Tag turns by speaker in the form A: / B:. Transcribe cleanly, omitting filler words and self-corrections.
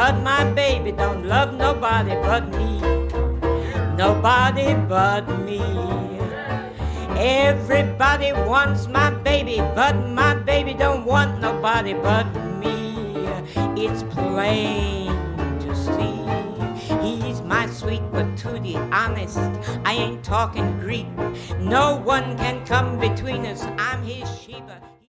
A: but my baby don't love nobody but me. Nobody but me. Everybody wants my baby, but my baby don't want nobody but me. It's plain to see. He's my sweet, but to the honest, I ain't talking Greek. No one can come between us. I'm his Sheba.